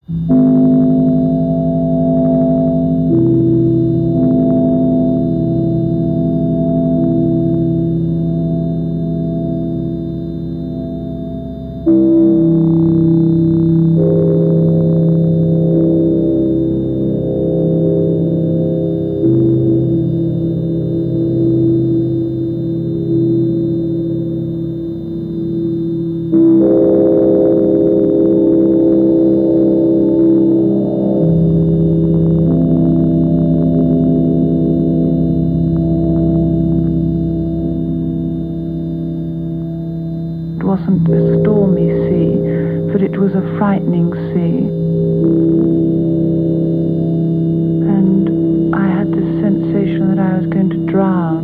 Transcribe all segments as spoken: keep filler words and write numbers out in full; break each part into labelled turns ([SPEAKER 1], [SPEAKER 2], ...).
[SPEAKER 1] Wasn't a stormy sea, but it was a frightening sea. And I had this sensation that I was going to drown.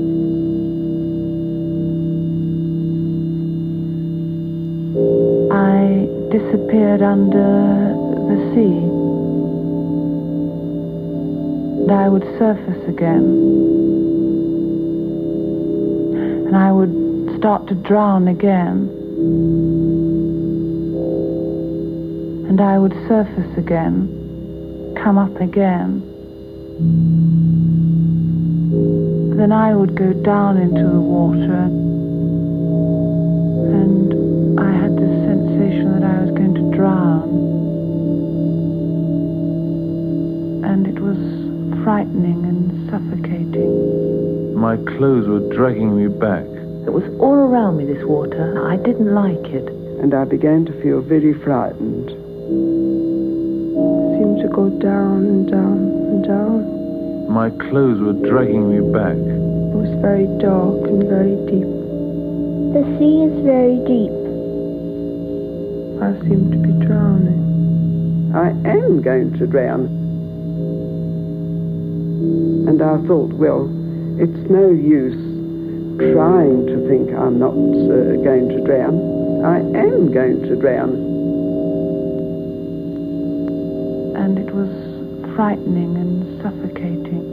[SPEAKER 1] I disappeared under the sea. And I would surface again. And I would start to drown again, and I would surface again, come up again. Then I would go down into the water, and I had this sensation that I was going to drown, and it was frightening and suffocating.
[SPEAKER 2] My clothes were dragging me back.
[SPEAKER 3] It was all around me, this water. I didn't like it.
[SPEAKER 4] And I began to feel very frightened.
[SPEAKER 5] It seemed to go down and down and down.
[SPEAKER 2] My clothes were dragging me back.
[SPEAKER 5] It was very dark and very deep.
[SPEAKER 6] The sea is very deep.
[SPEAKER 5] I seemed to be drowning.
[SPEAKER 4] I am going to drown. And I thought, well, it's no use trying to think I'm not uh, going to drown. I am going to drown.
[SPEAKER 1] And it was frightening and suffocating.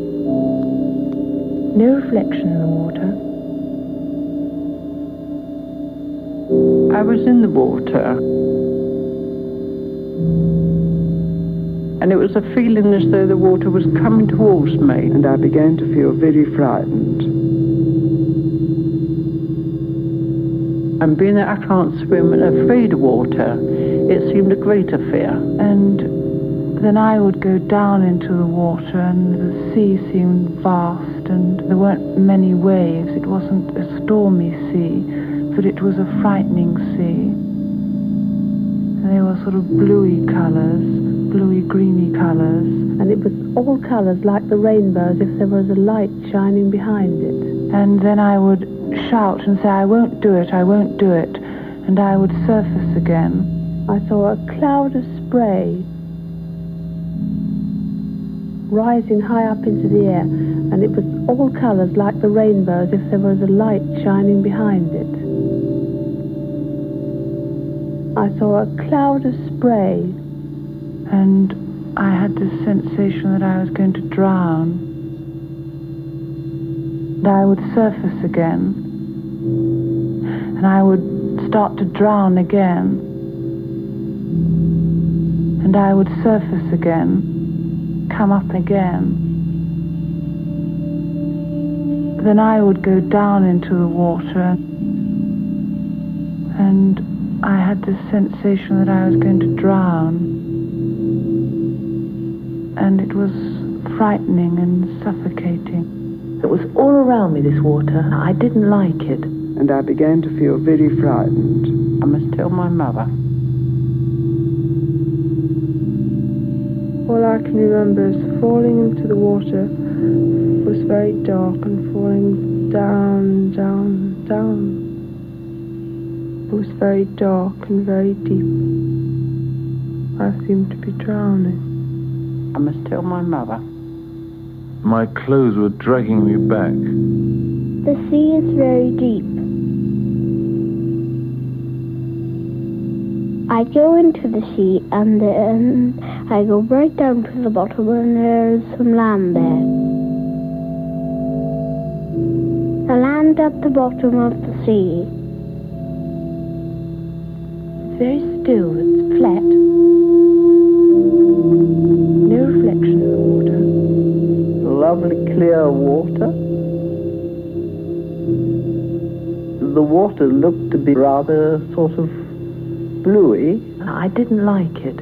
[SPEAKER 3] No reflection in the water.
[SPEAKER 7] I was in the water. And it was a feeling as though the water was coming towards me.
[SPEAKER 4] And I began to feel very frightened.
[SPEAKER 7] And being that I can't swim and afraid of water, it seemed a greater fear.
[SPEAKER 1] And then I would go down into the water, and the sea seemed vast, and there weren't many waves. It wasn't a stormy sea, but it was a frightening sea. And they were sort of bluey colours, bluey greeny colours.
[SPEAKER 8] And it was all colours like the rainbow, as if there was a light shining behind it.
[SPEAKER 1] And then I would shout and say, I won't do it, I won't do it. And I would surface again.
[SPEAKER 8] I saw a cloud of spray rising high up into the air, and it was all colours like the rainbow, as if there was a light shining behind it. I saw a cloud of spray.
[SPEAKER 1] And I had this sensation that I was going to drown. And I would surface again. And I would start to drown again. And I would surface again, come up again. Then I would go down into the water, and I had this sensation that I was going to drown. And it was frightening and suffocating.
[SPEAKER 3] It was all around me, this water. I didn't like it.
[SPEAKER 4] And I began to feel very frightened.
[SPEAKER 7] I must tell my mother.
[SPEAKER 5] All I can remember is falling into the water. It was very dark and falling down, down, down. It was very dark and very deep. I seemed to be drowning.
[SPEAKER 7] I must tell my mother.
[SPEAKER 2] My clothes were dragging me back.
[SPEAKER 6] The sea is very deep. I go into the sea, and then I go right down to the bottom, and there's some land there. The land at the bottom of the sea.
[SPEAKER 8] It's very still, it's flat.
[SPEAKER 7] water looked to be rather sort of bluey.
[SPEAKER 3] I didn't like it.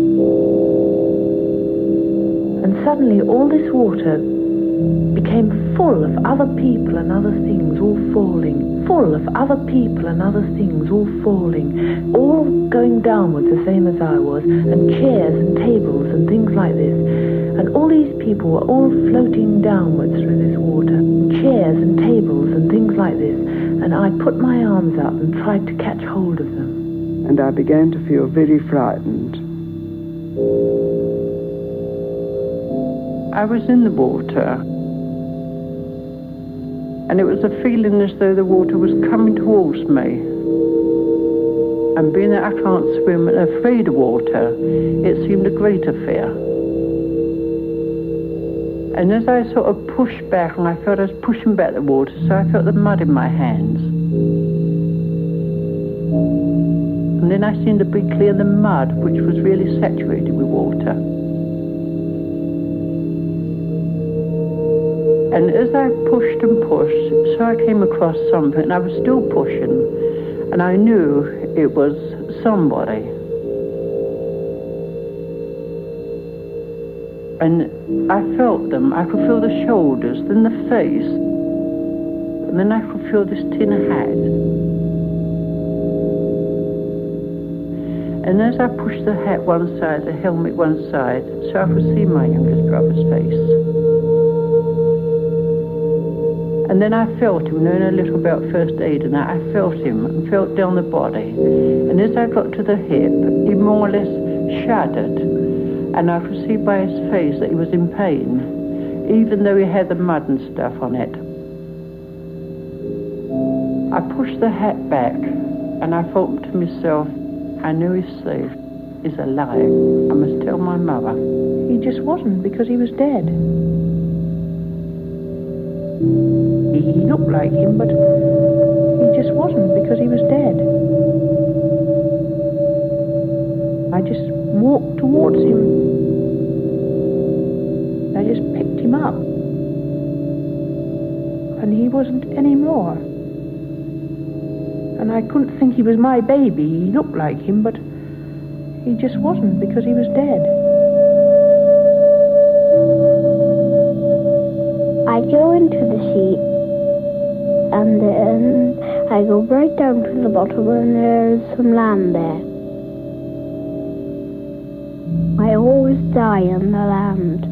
[SPEAKER 3] And suddenly all this water became full of other people and other things all falling, full of other people and other things all falling, all going downwards the same as I was, and chairs and tables and things like this. And all these people were all floating downwards through this water, chairs and tables and things like this. And I put my arms up and tried to catch hold of them.
[SPEAKER 4] And I began to feel very frightened.
[SPEAKER 7] I was in the water, and it was a feeling as though the water was coming towards me. And being that I can't swim and afraid of water, it seemed a greater fear. And as I sort of pushed back, and I felt I was pushing back the water, so I felt the mud in my hands. And then I seemed to be clear the mud, which was really saturated with water. And as I pushed and pushed, so I came across something, and I was still pushing, and I knew it was somebody. And I felt them. I could feel the shoulders, then the face, and then I could feel this tin hat. And as I pushed the hat one side, the helmet one side, so I could see my youngest brother's face. And then I felt him, knowing a little about first aid and that, I felt him and felt down the body. And as I got to the hip, he more or less shuddered. And I could see by his face that he was in pain, even though he had the mud and stuff on it. I pushed the hat back, and I thought to myself, I know he's safe. He's alive. I must tell my mother.
[SPEAKER 3] He just wasn't, because he was dead. He looked like him, but he just wasn't, because he was dead. I just walked towards him. I just picked him up. And he wasn't anymore. And I couldn't think he was my baby. He looked like him, but he just wasn't, because he was dead.
[SPEAKER 6] I go into the sea, and then I go right down to the bottom, and there's some land there. I always die on the land.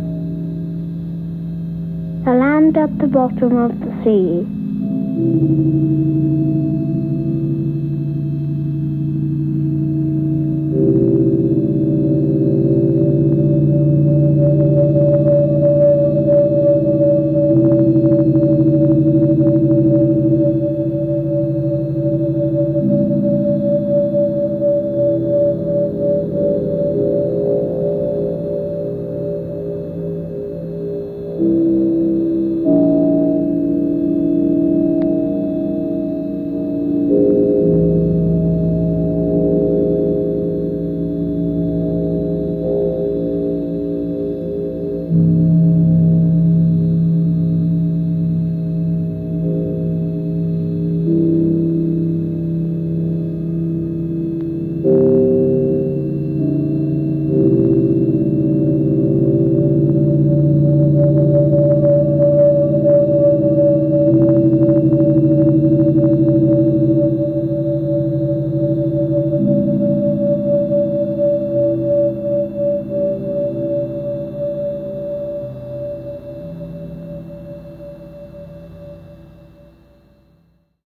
[SPEAKER 6] The land at the bottom of the sea.